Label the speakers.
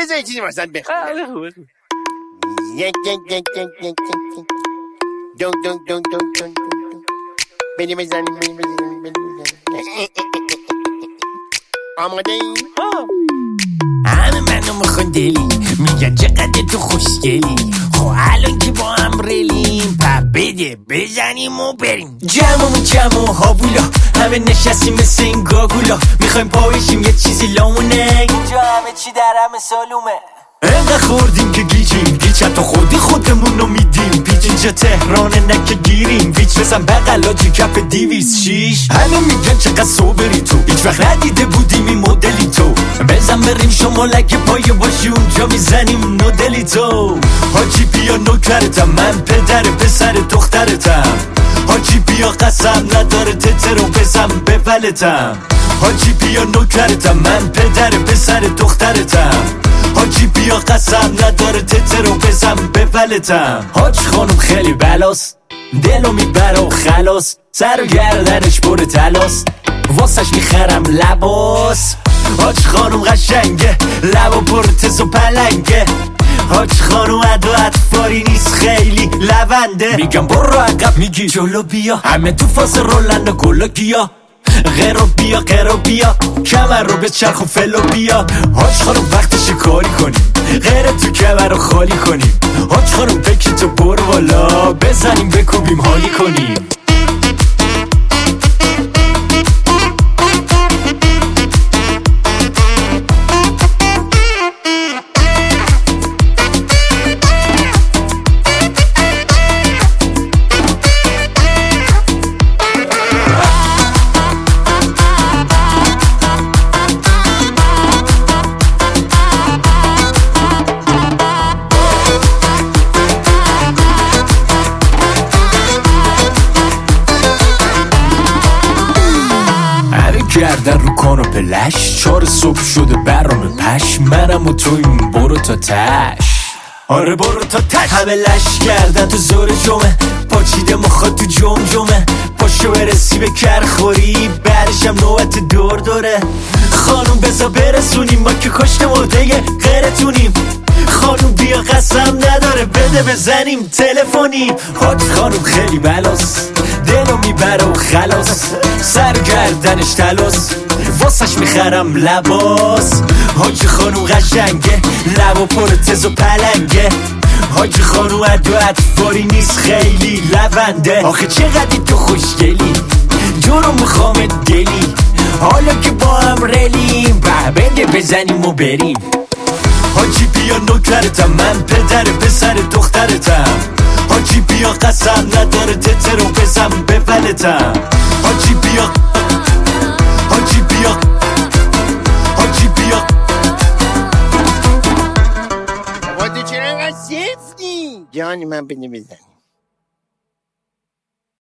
Speaker 1: بذار چیزی واسط بخونم. دون دون دون دون دون بریم بزنیم. آماده ای؟
Speaker 2: همه منو میخون دلی، میگن چقدر تو خوشگلی. خب الان که با هم ریلیم، بده بزنیم و بریم. جمع و هاوولا، همه نشستیم مثل این گاگولا. میخوایم پاوشیم یه چیزی لامونه، اینجا همه چی در همه سالومه. انقدر خوردیم که گیجیم، گیج حتی خودمونو میدیم. پیچ اینجا تهرانه نکه گیریم، ویچ بزن بقلا تو کف 206. همه میگن چقدر صبری تو، هیچ وقت ندیده بودیم این مدلی تو. بزن بریم شمالک پای باشی، اونجا میزنیم نودلی تو. حاجی بیا نوکرتم، من پدر پسر دخترتم. حاجی بیا قسم نداره تترو بزن بولتم. حاجی بیا نوکرتم، من پدر پسر دخترتم. حاجی بیا قسم نداره تترو بزن بولتم. حاج خانم خیلی بلاست، دلو میبره و خلاص. سر و گردنش پر تلاست، واسش میخرم لباس. حاج خانم قشنگه، لبا پر تز و پلنگه. حاج خانم عدو اطفاری نیست، خیلی لونده. میگم برو عقب، میگی جلو بیا. همه تو فاز رولن و گلو گیا. غیرو بیا کمر رو به چرخ و فلو بیا. حاج خانم وقتش کاری کنیم، غیر تو کمر رو خالی کنیم. حاج خانم بکی تو برو بالا، بزنیم بکوبیم حالی کنیم. گردن رو کاناپه لش، 4 صبح شده برام پش. منم و تویم برو تا تش، آره برو تا تش. همه لش کردن تو زور جمعه، پاچیده مخواد تو جمجمه. پاشو برسی به کرخوری، بعدشم نوبت دور دوره. خانوم بزا برسونیم، ما که کشت مرده غیرتونیم. خانوم بیا قسم نداره بده بزنیم تلفنی. حاج خانوم خیلی بلاست، دلو میبره و خلاص. سر گردنش تلاس، واسش میخرم لباس. حاج خانوم قشنگه، لبا پر تز و پلنگه. حاج خانوم عدو اطفاری نیست، خیلی لونده. آخه چقدر تو خوشگلی، جورو میخوام دلی. حالا که با هم ریلیم، بده بزنیم و بریم. حاجی بیا نوکرتم، من پدر پسر دخترتم. حاجی بیا قسم نداره تترو بزن بولتم. حاجی بیا
Speaker 1: بابا تو چرا انقدر سفتی؟ جانی من بده بزن.